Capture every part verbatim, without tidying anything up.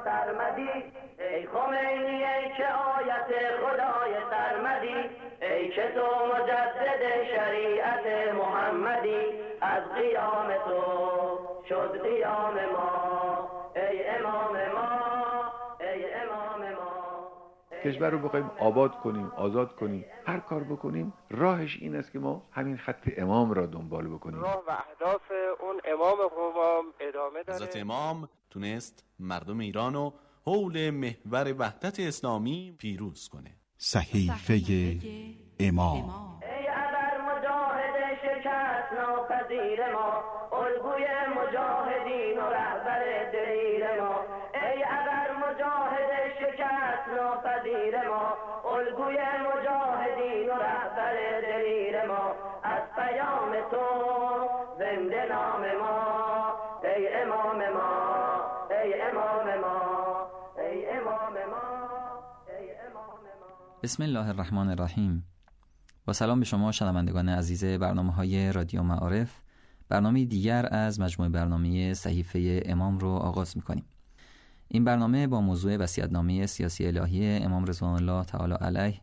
سرمدی، ای خمینی ای که آیت خدای سرمدی، ای که تو مجدد شریعت محمدی، از قیام تو شد قیام ما، ای امام ما، ای امام ما. کشور رو بخوایم آباد کنیم، آزاد کنیم، هر کار بکنیم راهش این است که ما همین خط امام را دنبال بکنیم. راه و اهداف اون امام قوام ادامه داره. حضرت امام تونست مردم ایران رو حول محور وحدت اسلامی پیروز کنه. صحیفه امام. ای ابر مجاهد شکست ناپذیر ما، الگوی مجاهدین و رهبر دلیر ما، ای ابر مجاهد شکست ناپذیر ما، الگوی مجاهدین و رهبر دلیر ما، از پیام تو زنده نام ما، ای امام ما، ای امام ما، ای امام ما، ای امام ما. بسم الله الرحمن الرحیم. با سلام به شما شنوندگان عزیز برنامه‌های رادیو معارف، برنامه دیگر از مجموعه برنامه صحیفه امام رو آغاز می‌کنیم. این برنامه با موضوع وصیت‌نامه سیاسی الهی امام رضوان الله تعالی علیه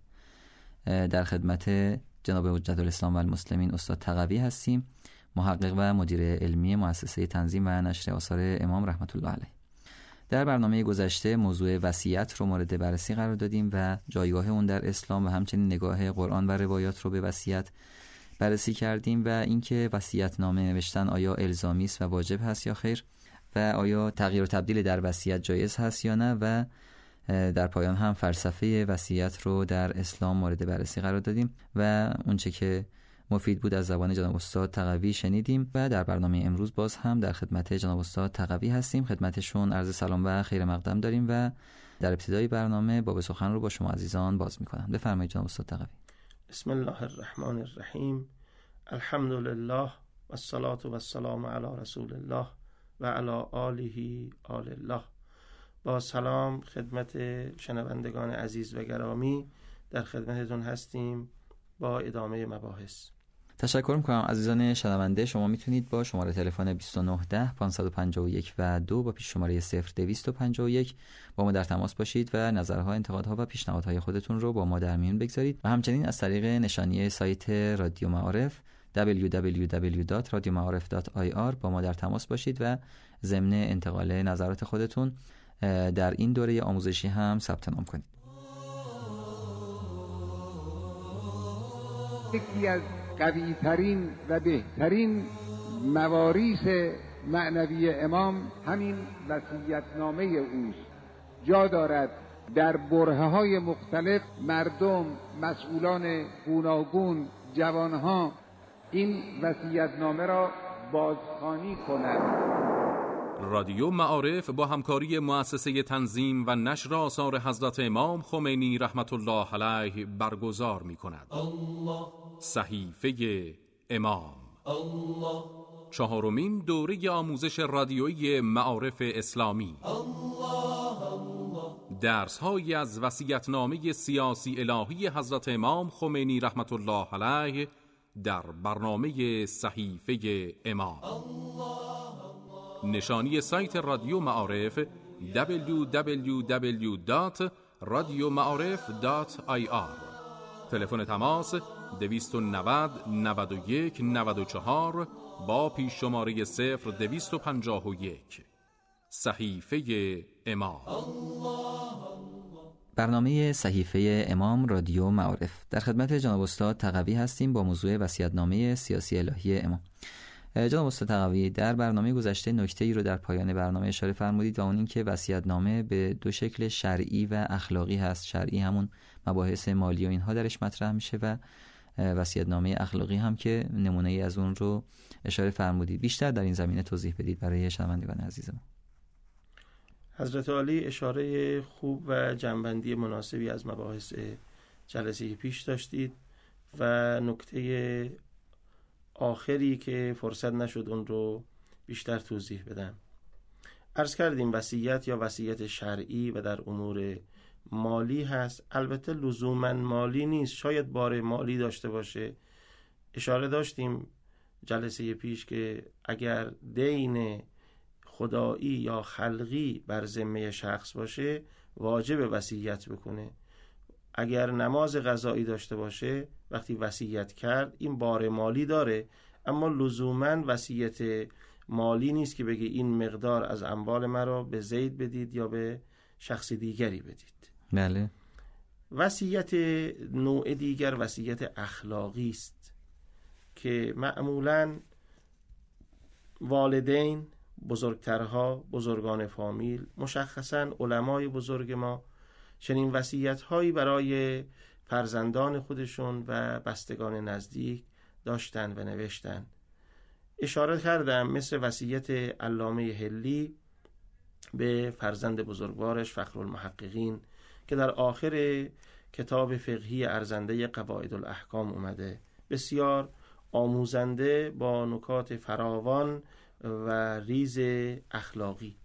در خدمت جناب حجت الاسلام و المسلمین استاد تقوی هستیم، محقق و مدیر علمی مؤسسه تنظیم و نشر آثار امام رحمت الله علیه. در برنامه گذشته موضوع وصیت رو مورد بررسی قرار دادیم و جایگاه اون در اسلام و همچنین نگاه قرآن و روایات رو به وصیت بررسی کردیم و اینکه وصیت‌نامه نوشتن آیا الزامی است و واجب هست یا خیر و آیا تغییر و تبدیل در وصیت جایز هست یا نه و در پایان هم فلسفه وصیت رو در اسلام مورد بررسی قرار دادیم و اونچه که مفید بود از زبان جناب استاد تقوی شنیدیم و در برنامه امروز باز هم در خدمت جناب استاد تقوی هستیم. خدمتشون عرض سلام و خیر مقدم داریم و در ابتدای برنامه باب سخن رو با شما عزیزان باز می‌کنم. بفرمایید جناب استاد تقوی. بسم الله الرحمن الرحیم. الحمد لله و الصلاة و السلام علی رسول الله و علی آله آل الله. با سلام خدمت شنوندگان عزیز و گرامی، در خدمتتون هستیم با ادامه مباحث. تشکر میکنم عزیزان شنونده. شما میتونید با شماره تلفن بیست و نه ده پانصد و پنجاه و یک و دو با پیش شماره صفر دویست و پنجاه و یک با ما در تماس باشید و نظرها، انتقادها و پیشنهادهای خودتون رو با ما در میون بگذارید و همچنین از طریق نشانی سایت رادیو معارف دبلیو دبلیو دبلیو دات رادیو معارف دات آی آر با ما در تماس باشید و ضمن انتقال نظرات خودتون در این دوره آموزشی هم ثبت نام کنید. یکی از قوی‌ترین و بهترین مواریث معنوی امام همین وصیت‌نامه اوست. جا دارد در برهه‌های مختلف مردم، مسئولان گوناگون، جوانها این وصیت‌نامه را بازخوانی کنند. رادیو معارف با همکاری مؤسسه تنظیم و نشر آثار حضرت امام خمینی رحمت الله علیه برگزار می کند. صحیفه امام، چهارمین دوره آموزش رادیویی معارف اسلامی. درس هایی از وصیت‌نامه سیاسی الهی حضرت امام خمینی رحمت الله علیه در برنامه صحیفه امام. نشانی سایت رادیو معارف دبلیو دبلیو دبلیو دات رادیو معارف دات آی آر. تلفن تماس دویست و نود نود و یک نود و چهار با پیش شماره صفر دویست و پنجاه و یک. صحیفه امام. برنامه صحیفه امام رادیو معارف در خدمت جناب استاد تقوی هستیم با موضوع وصیت‌نامه سیاسی الهی امام. جناب استاد تقوی، در برنامه گذشته نکته‌ای رو در پایان برنامه اشاره فرمودید و اون این که وصیت‌نامه به دو شکل شرعی و اخلاقی هست. شرعی همون مباحث مالی و اینها درش مطرح میشه و وصیت‌نامه اخلاقی هم که نمونه‌ای از اون رو اشاره فرمودید. بیشتر در این زمینه توضیح بدید برای شنوندگان عزیزم. حضرت عالی اشاره خوب و جنبندی مناسبی از مباحث جلسه پیش داشتید و نکته آخری که فرصت نشد اون رو بیشتر توضیح بدم. عرض کردیم وصیت یا وصیت شرعی و در امور مالی هست. البته لزوما مالی نیست، شاید بار مالی داشته باشه. اشاره داشتیم جلسه پیش که اگر دین خدایی یا خلقی بر ذمه شخص باشه واجب وصیت بکنه. اگر نماز قضایی داشته باشه وقتی وصیت کرد این بار مالی داره، اما لزوماً وصیت مالی نیست که بگه این مقدار از اموال مرا به زید بدید یا به شخص دیگری بدید. بله. وصیت نوع دیگر وصیت اخلاقی است که معمولاً والدین، بزرگترها، بزرگان فامیل، مشخصاً علمای بزرگ ما چنین وصیت‌هایی برای فرزندان خودشون و بستگان نزدیک داشتن و نوشتن. اشاره کردم مثل وصیت علامه حلی به فرزند بزرگوارش فخرالمحققین که در آخر کتاب فقهی ارزنده قواعد الاحکام اومده، بسیار آموزنده با نکات فراوان و ریز اخلاقی.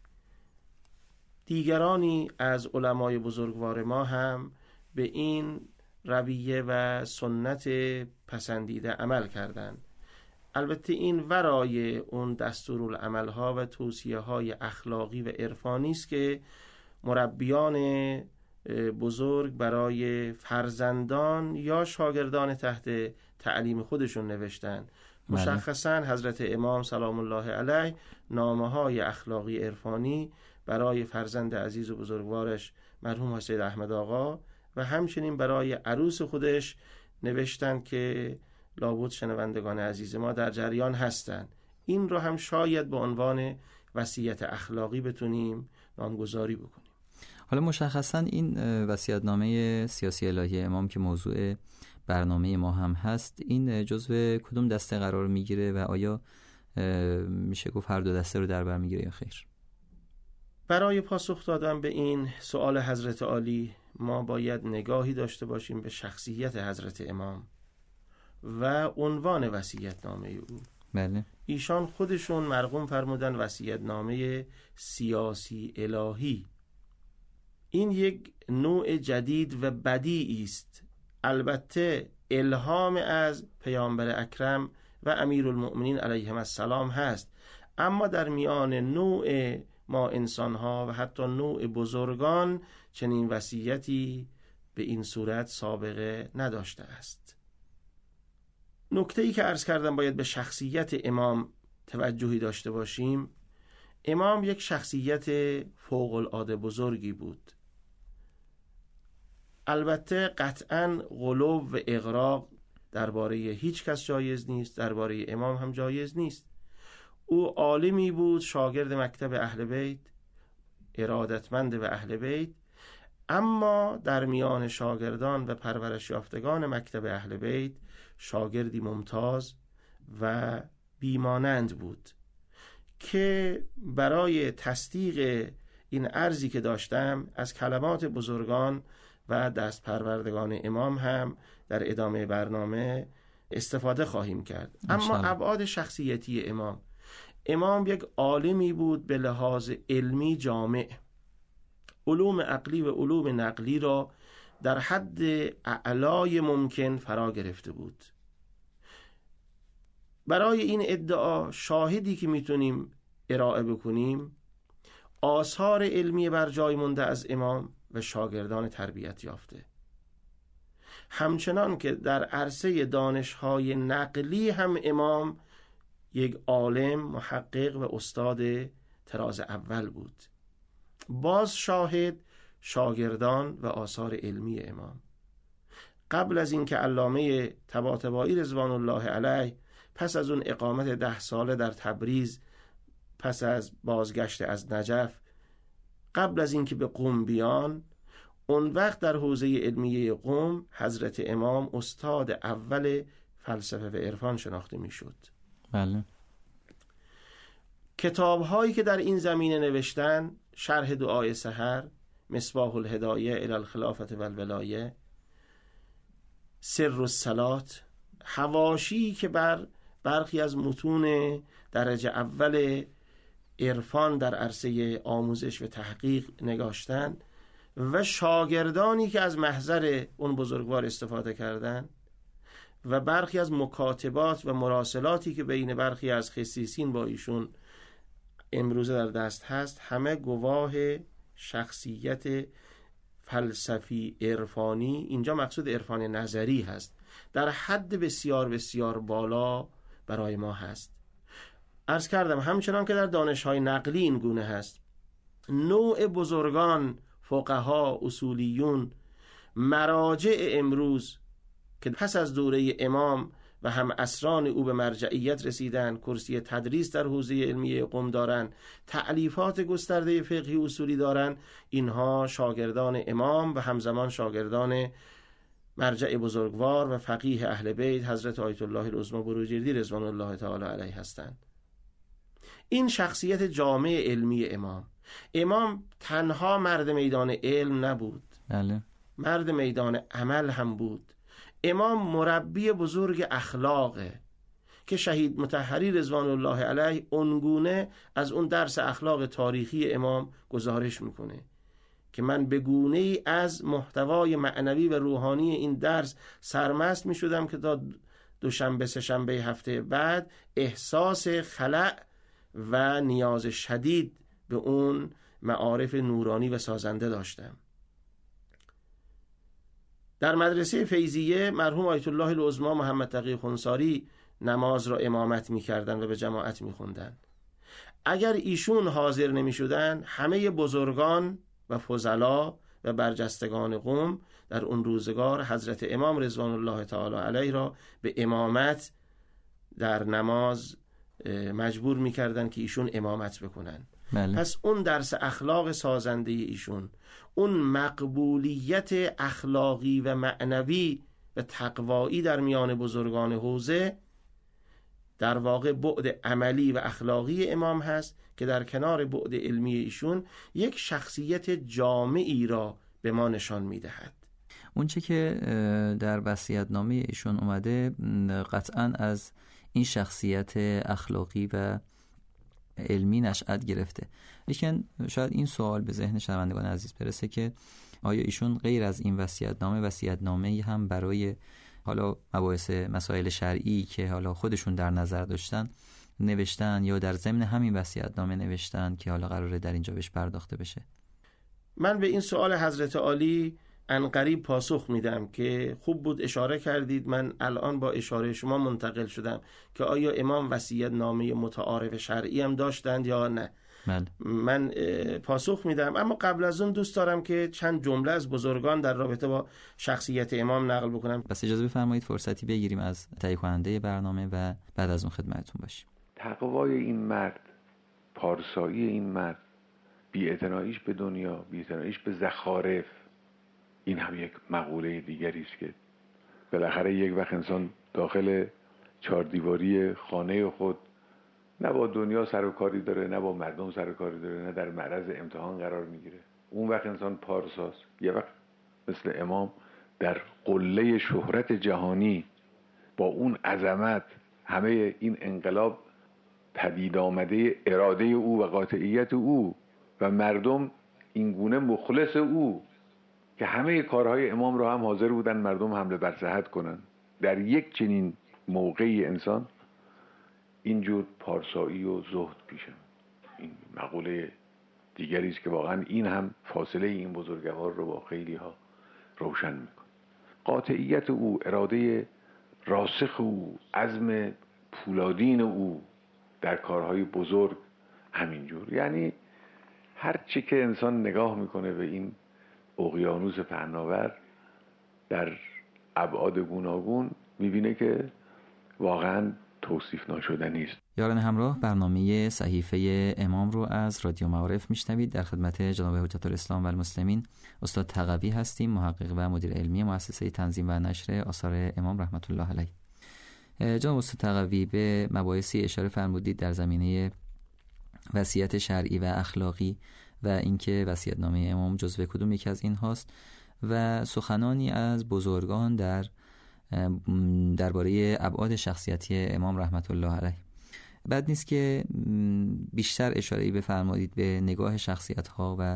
دیگرانی از علمای بزرگوار ما هم به این رویه و سنت پسندیده عمل کردند. البته این ورای اون دستورالعمل‌ها و توصیه‌های اخلاقی و عرفانی است که مربیان بزرگ برای فرزندان یا شاگردان تحت تعلیم خودشون نوشتن. مشخصاً حضرت امام سلام الله علیه نامه‌های اخلاقی عرفانی برای فرزند عزیز و بزرگوارش مرحوم سید احمد آقا و همچنین برای عروس خودش نوشتن که لابد شنوندگان عزیز ما در جریان هستند. این رو هم شاید به عنوان وصیت اخلاقی بتونیم نامگذاری بکنیم. حالا مشخصاً این وصیت‌نامه سیاسی الهی امام که موضوع برنامه ما هم هست، این جزو کدوم دسته قرار میگیره و آیا میشه گفت هر دو دسته رو در بر میگیره یا خیر؟ برای پاسخ دادن به این سوال حضرت عالی ما باید نگاهی داشته باشیم به شخصیت حضرت امام و عنوان وصیت‌نامه او. بله. ایشان خودشون مرقوم فرمودن وصیت‌نامه سیاسی الهی. این یک نوع جدید و بدیعی است. البته الهام از پیامبر اکرم و امیرالمؤمنین علیهم السلام هست، اما در میان نوع ما انسان‌ها و حتی نوع بزرگان چنین وصیتی به این صورت سابقه نداشته است. نکته‌ای که عرض کردم باید به شخصیت امام توجهی داشته باشیم. امام یک شخصیت فوق العاده بزرگی بود. البته قطعاً غلو و اغراق درباره هیچ کس جایز نیست، درباره امام هم جایز نیست. او عالمی بود، شاگرد مکتب اهل بیت، ارادتمند به اهل بیت، اما در میان شاگردان و پرورش یافتگان مکتب اهل بیت شاگردی ممتاز و بیمانند بود که برای تصدیق این عرضی که داشتم از کلمات بزرگان و دست پروردگان امام هم در ادامه برنامه استفاده خواهیم کرد. اما ابعاد شخصیتی امام، امام یک عالمی بود به لحاظ علمی جامع، علوم عقلی و علوم نقلی را در حد اعلای ممکن فرا گرفته بود. برای این ادعا شاهدی که میتونیم ارائه بکنیم آثار علمی بر جای مونده از امام و شاگردان تربیت یافته، همچنان که در عرصه دانش‌های نقلی هم امام یک عالم، محقق و استاد طراز اول بود. باز شاهد شاگردان و آثار علمی امام. قبل از اینکه علامه طباطبایی رضوان الله علیه پس از اون اقامت ده ساله در تبریز، پس از بازگشت از نجف، قبل از اینکه به قم بیان، اون وقت در حوزه علمیه قم حضرت امام استاد اول فلسفه و عرفان شناخته میشد. بله. کتاب هایی که در این زمینه نوشتن: شرح دعای سحر، مصباح الهدایه الی الخلافة والولایه، سر الصلات، حواشی که بر برخی از متون درجه اول عرفان در عرصه آموزش و تحقیق نگاشتن، و شاگردانی که از محضر اون بزرگوار استفاده کردن، و برخی از مکاتبات و مراسلاتی که بین برخی از خصیصین با ایشون امروزه در دست هست همه گواه شخصیت فلسفی عرفانی، اینجا مقصود عرفان نظری هست، در حد بسیار بسیار بالا برای ما هست. عرض کردم همچنان که در دانش‌های نقلی این گونه هست، نوع بزرگان، فقها، اصولیون، مراجع امروز که پس از دوره امام و هم اسران او به مرجعیت رسیدن، کرسی تدریس در حوزه علمی قم دارن، تألیفات گسترده فقهی اصولی دارن، اینها شاگردان امام و همزمان شاگردان مرجع بزرگوار و فقیه اهل بیت حضرت آیت الله العظمی بروجردی رضوان الله تعالی علیه هستند. این شخصیت جامع علمی امام. امام تنها مرد میدان علم نبود، بله، مرد میدان عمل هم بود. امام مربی بزرگ اخلاقه که شهید مطهری رضوان الله علیه اونگونه از اون درس اخلاق تاریخی امام گزارش میکنه که من به گونه ای از محتوای معنوی و روحانی این درس سرمست میشدم که تا دوشنبه سه شنبه هفته بعد احساس خلأ و نیاز شدید به اون معارف نورانی و سازنده داشتم. در مدرسه فیضیه مرحوم آیت الله العظمی محمد تقی خنثاری نماز را امامت می‌کردند و به جماعت می‌خواندند. اگر ایشون حاضر نمی‌شدند، همه بزرگان و فضلا و برجستگان قم در اون روزگار حضرت امام رضوان الله تعالی علیه را به امامت در نماز مجبور می‌کردند که ایشون امامت بکنن. بله. پس اون درس اخلاق سازنده ایشون، اون مقبولیت اخلاقی و معنوی و تقوایی در میان بزرگان حوزه در واقع بعد عملی و اخلاقی امام هست که در کنار بعد علمی ایشون یک شخصیت جامعی را به ما نشان میدهد. اون چه که در وصیت‌نامه ایشون اومده قطعاً از این شخصیت اخلاقی و علمی نشأت گرفته. لیکن شاید این سوال به ذهن شنوندگان عزیز برسه که آیا ایشون غیر از این وصیت‌نامه وصیت‌نامه‌ای هم برای حالا مباحث مسائل شرعی که حالا خودشون در نظر داشتن نوشتن یا در ضمن همین وصیت‌نامه نوشتن که حالا قراره در اینجا بهش پرداخته بشه؟ من به این سوال حضرت عالی عنقریب پاسخ میدم که خوب بود اشاره کردید. من الان با اشاره شما منتقل شدم که آیا امام وصیت‌نامه متعارف شرعی هم داشتند یا نه. بله. من پاسخ میدم، اما قبل از اون دوست دارم که چند جمله از بزرگان در رابطه با شخصیت امام نقل بکنم. بس اجازه بفرمایید فرصتی بگیریم از تهیه کننده برنامه و بعد از اون خدمتتون باشیم. تقوای این مرد، پارسایی این مرد، بی‌اعتناییش به دنیا، بی‌اعتناییش به زخارف، این هم یک مقوله دیگری است که بالاخره یک وقت انسان داخل چهار دیواری خانه خود نه با دنیا سر و کاری داره، نه با مردم سر و کاری داره، نه در معرض امتحان قرار میگیره. اون وقت انسان پارساست. یه وقت مثل امام در قله شهرت جهانی با اون عظمت، همه این انقلاب پدید آمده اراده او و قاطعیت او و مردم این گونه مخلص او که همه کارهای امام رو هم حاضر بودن مردم حمله بر صحت کنن. در یک چنین موقعی انسان اینجور پارسایی و زهد پیشم. این مقوله دیگری است که واقعا این هم فاصله این بزرگوار رو با خیلی ها روشن میکنه. قاطعیت او، اراده راسخ او، عزم پولادین او در کارهای بزرگ همینجور. یعنی هر چی که انسان نگاه میکنه به این اقیانوس پهناور در ابعاد گوناگون میبینه که واقعا توصیف ناشدنی است. یاران همراه، برنامه صحیفه امام رو از رادیو معارف میشنوید. در خدمت جناب حجت الاسلام و المسلمین استاد تقوی هستیم، محقق و مدیر علمی مؤسسه تنظیم و نشر آثار امام رحمت الله علیه. جناب استاد تقوی به مباحثی اشاره فرمودید در زمینه وصیت شرعی و اخلاقی و اینکه وصیت‌نامه امام جزو کدوم یکی از این هاست و سخنانی از بزرگان در درباره ابعاد شخصیتی امام رحمت الله علیه. بد نیست که بیشتر اشاره‌ای بفرمایید به نگاه شخصیت‌ها و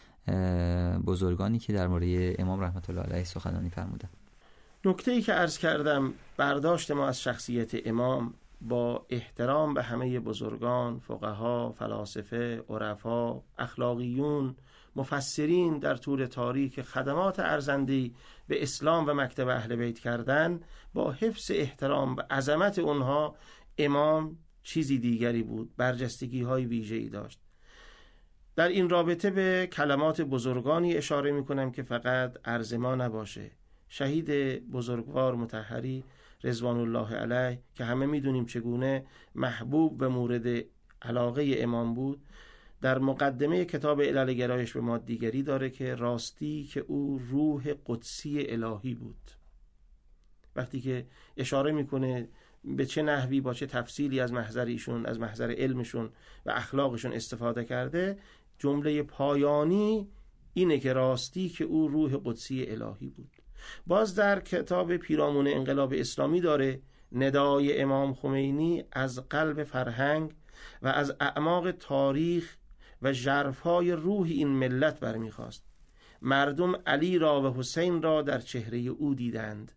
بزرگانی که در مورد امام رحمت الله علیه سخنانی فرمودند. نکته‌ای که عرض کردم، برداشت ما از شخصیت امام با احترام به همه بزرگان، فقها، فلاسفه، عرفا، اخلاقیون، مفسرین در طول تاریخ خدمات ارزنده‌ای به اسلام و مکتب اهل بیت کردن، با حفظ احترام و عظمت اونها امام چیزی دیگری بود، برجستگی های ویژه‌ای داشت. در این رابطه به کلمات بزرگانی اشاره میکنم که فقط عرض ما نباشه. شهید بزرگوار مطهری رضوان الله علیه که همه میدونیم چگونه محبوب و مورد علاقه امام بود، در مقدمه کتاب علل گرایش به مادیگری داره که راستی که او روح قدسی الهی بود. وقتی که اشاره میکنه به چه نحوی با چه تفصیلی از محضر ایشون، از محضر علمشون و اخلاقشون استفاده کرده، جمله پایانی اینه که راستی که او روح قدسی الهی بود. باز در کتاب پیرامون انقلاب اسلامی داره ندای امام خمینی از قلب فرهنگ و از اعماق تاریخ و ژرفای روح این ملت برمیخواست. مردم علی را و حسین را در چهره او دیدند،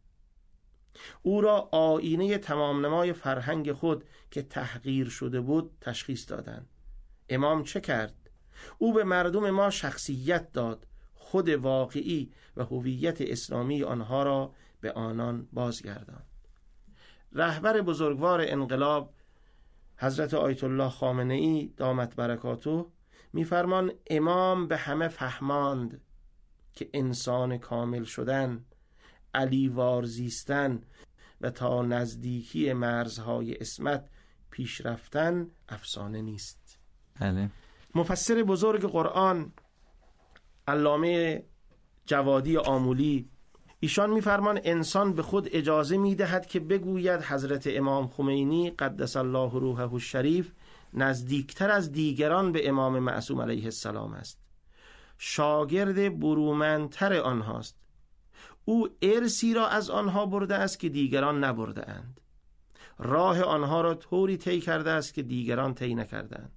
او را آینه تمام نمای فرهنگ خود که تحقیر شده بود تشخیص دادند. امام چه کرد؟ او به مردم ما شخصیت داد، خود واقعی و هویت اسلامی آنها را به آنان بازگرداند. رهبر بزرگوار انقلاب حضرت آیت الله خامنه ای دامت برکاته میفرمان امام به همه فهماند که انسان کامل شدن، علیوار زیستن و تا نزدیکی مرزهای عصمت پیش رفتن افسانه نیست. بله. مفسر بزرگ قرآن علامه جوادی آمولی ایشان میفرمان انسان به خود اجازه میدهد که بگوید حضرت امام خمینی قدس الله روحه الشریف نزدیکتر از دیگران به امام معصوم علیه السلام است، شاگرد برومندتر آنهاست، او ارثی را از آنها برده است که دیگران نبرده اند، راه آنها را طوری طی کرده است که دیگران طی نکردند.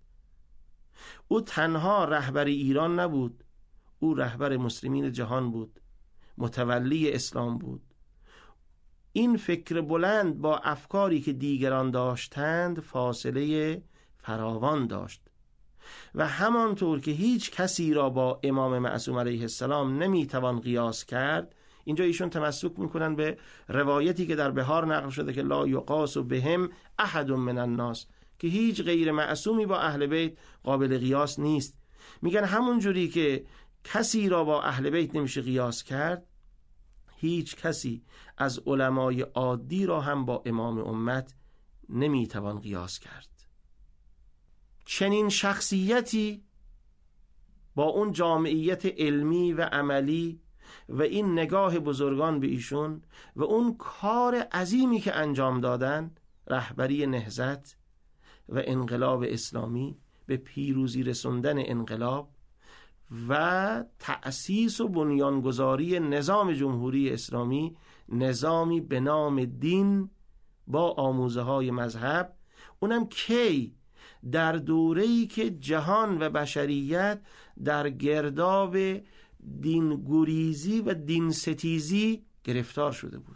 او تنها رهبر ایران نبود، او رهبر مسلمین جهان بود، متولی اسلام بود. این فکر بلند با افکاری که دیگران داشتند فاصله فراوان داشت و همانطور که هیچ کسی را با امام معصوم علیه السلام نمیتوان قیاس کرد، اینجا ایشون تمسک میکنن به روایتی که در بهار نقل شده که لا یقاس بهم احد من الناس، که هیچ غیر معصومی با اهل بیت قابل قیاس نیست. میگن همون جوری که کسی را با اهل بیت نمیشه قیاس کرد، هیچ کسی از علمای عادی را هم با امام امت نمیتوان قیاس کرد. چنین شخصیتی با اون جامعیت علمی و عملی و این نگاه بزرگان به ایشون و اون کار عظیمی که انجام دادن، رهبری نهضت و انقلاب اسلامی، به پیروزی رسوندن انقلاب و تأسیس و بنیانگذاری نظام جمهوری اسلامی، نظامی به نام دین با آموزه های مذهب، اونم کی؟ در دوره‌ای که جهان و بشریت در گرداب دین گریزی و دین ستیزی گرفتار شده بود.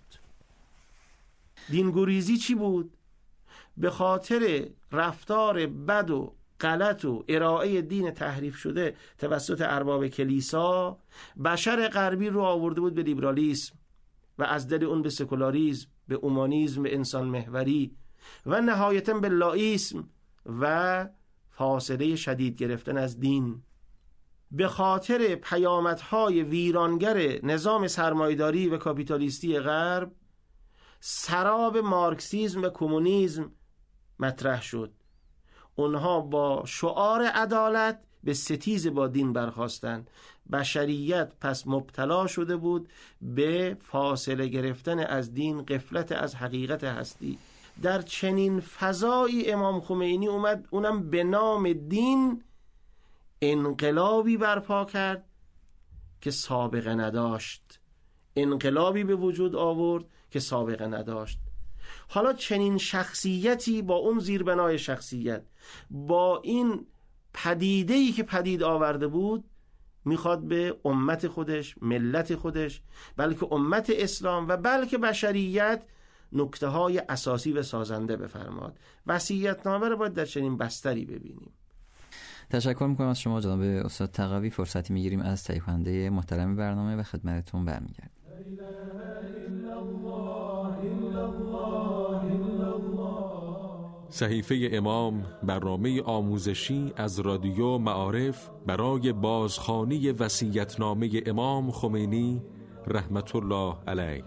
دین گریزی چی بود؟ به خاطر رفتار بد و غلط و ارائه دین تحریف شده توسط ارباب کلیسا، بشر غربی رو آورده بود به لیبرالیسم و از دل اون به سکولاریسم، به اومانیسم، به انسان محوری و نهایتاً به لائیسم و فاصله شدید گرفتن از دین. به خاطر پیامدهای ویرانگر نظام سرمایه‌داری و کاپیتالیستی غرب، سراب مارکسیسم و کمونیسم مطرح شد. اونها با شعار عدالت به ستیز با دین برخاستند. بشریت پس مبتلا شده بود به فاصله گرفتن از دین، غفلت از حقیقت هستی. در چنین فضایی امام خمینی اومد، اونم به نام دین، انقلابی برپا کرد که سابقه نداشت. انقلابی به وجود آورد که سابقه نداشت. حالا چنین شخصیتی با اون زیربنای شخصیت، با این پدیده‌ای که پدید آورده بود، میخواد به امت خودش، ملت خودش، بلکه امت اسلام و بلکه بشریت نکته های اساسی و سازنده بفرماد. وصیت‌نامه رو باید در چنین بستری ببینیم. تشکر میکنم از شما جناب استاد تقوی. فرصتی میگیریم از تهیه کننده محترم برنامه و خدمتتون برمیگردیم. صحیفه امام، برنامه آموزشی از رادیو معارف برای بازخوانی وصیت‌نامه امام خمینی رحمت الله علیه.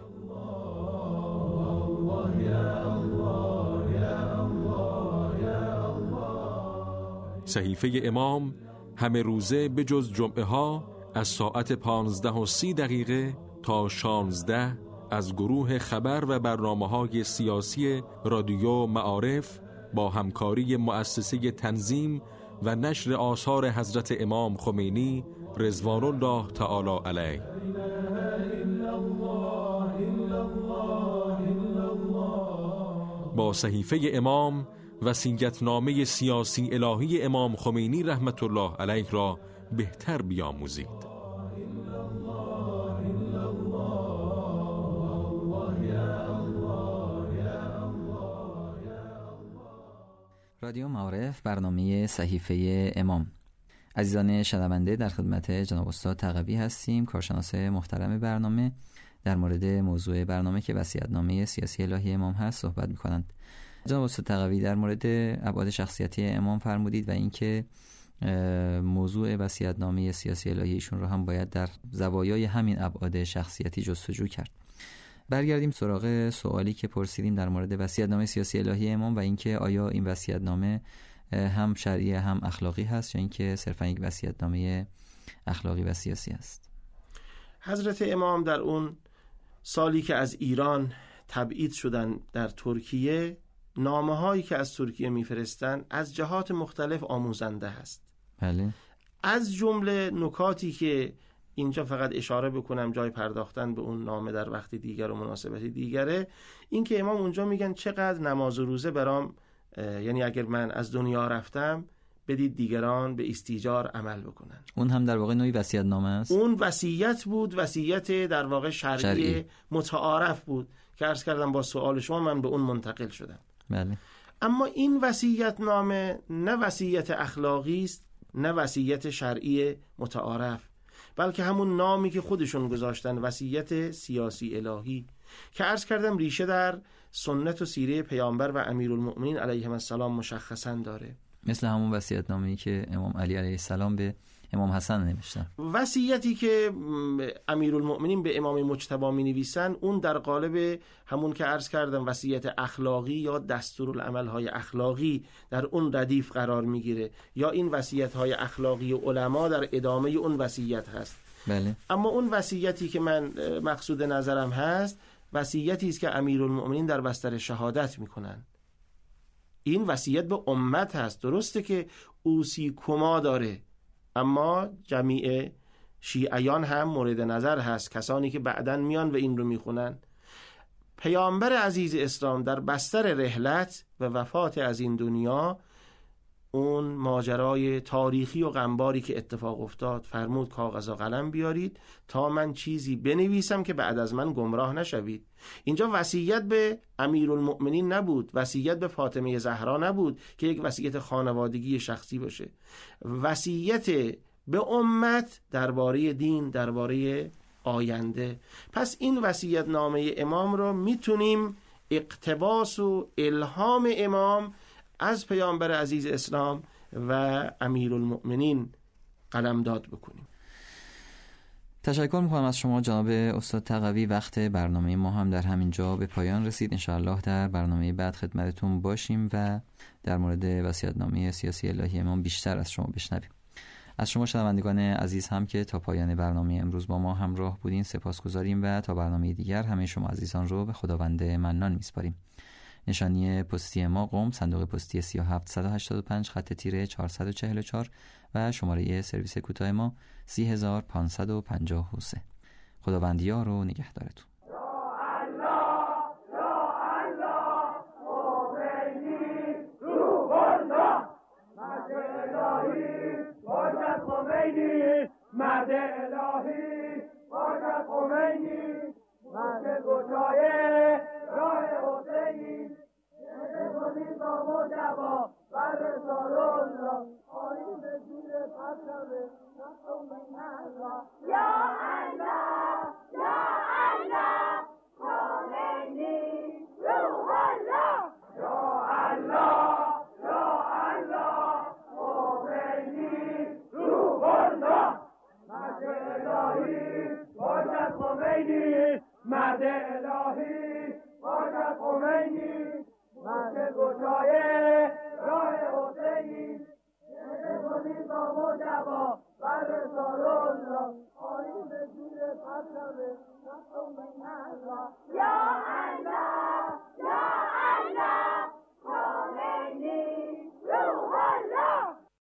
صحیفه امام همه روزه به جز جمعه ها از ساعت پانزده و سی دقیقه تا شانزده از گروه خبر و برنامه‌های سیاسی رادیو معارف با همکاری مؤسسه تنظیم و نشر آثار حضرت امام خمینی رضوان الله تعالی علیه با صحیفه امام وصیت‌نامه سیاسی الهی امام خمینی رحمت الله علیه را بهتر بیاموزید. رادیو معارف، برنامه صحیفه امام. عزیزان شنونده، در خدمت جناب استاد تقوی هستیم، کارشناس محترم برنامه. در مورد موضوع برنامه که وصیت‌نامه سیاسی الهی امام هست صحبت می‌کنند. جناب استاد تقوی، در مورد ابعاد شخصیتی امام فرمودید و اینکه موضوع وصیت‌نامه سیاسی الهی ایشون رو هم باید در زوایای همین ابعاد شخصیتی جستجو کرد. برگردیم سراغ سوالی که پرسیدیم در مورد وصیت‌نامه سیاسی الهی امام و اینکه آیا این وصیت‌نامه هم شرعی هم اخلاقی هست یا اینکه صرفا یک وصیت‌نامه اخلاقی و سیاسی است. حضرت امام در اون سالی که از ایران تبعید شدن در ترکیه، نامه هایی که از ترکیه میفرستن از جهات مختلف آموزنده هست. بله. از جمله نکاتی که اینجا فقط اشاره بکنم، جای پرداختن به اون نامه در وقت دیگر و مناسبتی دیگره، این که امام اونجا میگن چقدر نماز و روزه برام، یعنی اگر من از دنیا رفتم بدید دیگران به استیجار عمل بکنن. اون هم در واقع نوعی وصیت‌نامه است. اون وصیت بود، وصیت در واقع شرعی, شرعی متعارف بود که عرض کردم با سوال شما من به اون منتقل شدم. بله. اما این وصیت‌نامه نه وصیت اخلاقی است نه وصیت شرعی متعارف، بلکه همون نامی که خودشون گذاشتن، وصیت سیاسی الهی، که عرض کردم ریشه در سنت و سیره پیامبر و امیرالمؤمنین علیهم السلام مشخصاً داره. مثل همون وصیت‌نامه‌ای که امام علی علیه السلام به امام حسن نوشتن. وصیتی که امیرالمؤمنین به امام مجتبی می‌نویسن، اون در قالب همون که عرض کردم وصیت اخلاقی یا دستورالعمل‌های اخلاقی در اون ردیف قرار میگیره، یا این وصیت‌های اخلاقی علما در ادامه اون وصیت هست. بله. اما اون وصیتی که من مقصود نظرم هست، وصیتی است که امیرالمؤمنین در بستر شهادت میکنن. این وصیت به امت هست. درسته که اوسی کما داره، اما جمیع شیعیان هم مورد نظر هست، کسانی که بعدن میان و این رو میخونن. پیامبر عزیز اسلام در بستر رحلت و وفات از این دنیا، اون ماجرای تاریخی و غمباری که اتفاق افتاد، فرمود کاغذ و قلم بیارید تا من چیزی بنویسم که بعد از من گمراه نشوید. اینجا وصیت به امیرالمؤمنین نبود، وصیت به فاطمه زهرا نبود که یک وصیت خانوادگی شخصی باشه، وصیت به امت درباره دین، درباره آینده. پس این وصیت نامه امام رو میتونیم اقتباس و الهام امام از پیامبر عزیز اسلام و امیرالمؤمنین قلمداد بکنیم. تشکر میکنم از شما جناب استاد تقوی. وقت برنامه ما هم در همین جا به پایان رسید. انشاءالله در برنامه بعد خدمتتون باشیم و در مورد وصیت‌نامه سیاسی الهی امام بیشتر از شما بشنویم. از شما شنوندگان عزیز هم که تا پایان برنامه امروز با ما همراه بودین سپاسگزاریم و تا برنامه دیگر همه شما عزیزان رو به خداوند منان میسپاریم. نشانی پستی ما قم، صندوق پستی سه هفت هشت پنج خط تیره چهارصد و چهل و چهار و شماره سرویس کوتاه ما سه هزار و پانصد و پنجاه و سه. خداوند یار و نگهدارتون. مرد الهی باید خمینی، مرد گشای راه یا الله یا الله خمینی روح الله یا الله یا الله خمینی روح الله مرد الهی باشد خمینی مرد الهی باشد خمینی مرد گشای راه حسینی کنید با مجبا و رسال الله آیین زیر پرچم یا الله